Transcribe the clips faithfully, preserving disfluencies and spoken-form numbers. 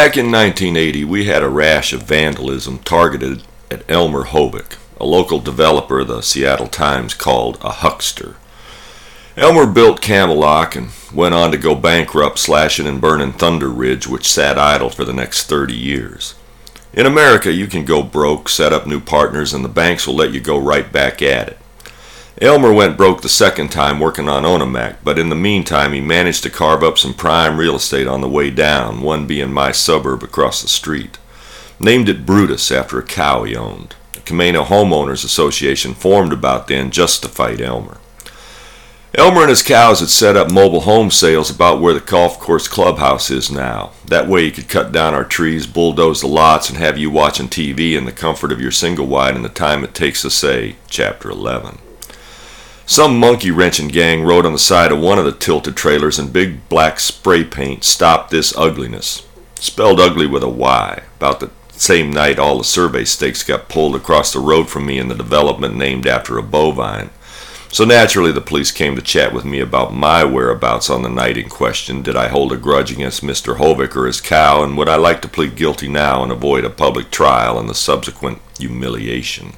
Back in nineteen eighty, we had a rash of vandalism targeted at Elmer Hovick, a local developer the Seattle Times called a huckster. Elmer built Camelot and went on to go bankrupt, slashing and burning Thunder Ridge, which sat idle for the next thirty years. In America, you can go broke, set up new partners, and the banks will let you go right back at it. Elmer went broke the second time working on Onomac, but in the meantime he managed to carve up some prime real estate on the way down, one being my suburb across the street. Named it Brutus after a cow he owned. The Camano Homeowners Association formed about then just to fight Elmer. Elmer and his cows had set up mobile home sales about where the golf course clubhouse is now. That way he could cut down our trees, bulldoze the lots, and have you watching T V in the comfort of your single wide in the time it takes to say Chapter eleven. Some monkey-wrenching gang rode on the side of one of the tilted trailers and big black spray paint stopped this ugliness. Spelled ugly with a Y. About the same night all the survey stakes got pulled across the road from me in the development named after a bovine. So naturally the police came to chat with me about my whereabouts on the night in question. Did I hold a grudge against Mister Hovick or his cow, and would I like to plead guilty now and avoid a public trial and the subsequent humiliation?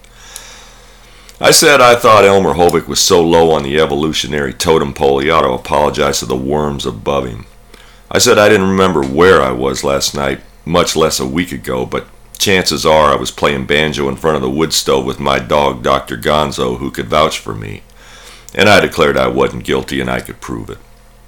I said I thought Elmer Hovick was so low on the evolutionary totem pole he ought to apologize to the worms above him. I said I didn't remember where I was last night, much less a week ago, but chances are I was playing banjo in front of the wood stove with my dog Doctor Gonzo, who could vouch for me. And I declared I wasn't guilty and I could prove it.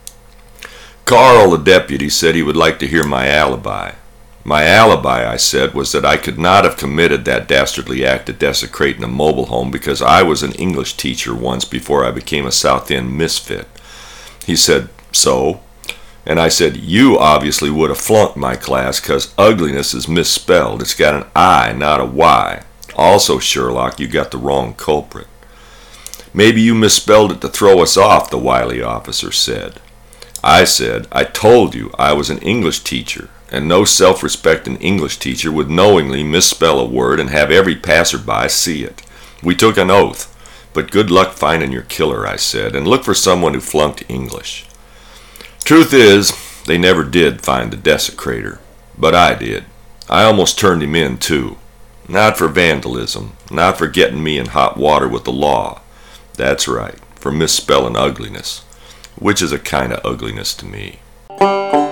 Carl, the deputy, said he would like to hear my alibi. My alibi, I said, was that I could not have committed that dastardly act of desecrating a mobile home because I was an English teacher once before I became a South End misfit. He said, so? And I said, you obviously would have flunked my class because ugliness is misspelled. It's got an I, not a Y. Also, Sherlock, you got the wrong culprit. Maybe you misspelled it to throw us off, the wily officer said. I said, I told you I was an English teacher, and no self-respecting English teacher would knowingly misspell a word and have every passerby see it. We took an oath, but good luck finding your killer, I said, and look for someone who flunked English. Truth is, they never did find the desecrator, but I did. I almost turned him in, too. Not for vandalism, not for getting me in hot water with the law. That's right, for misspelling ugliness, which is a kind of ugliness to me.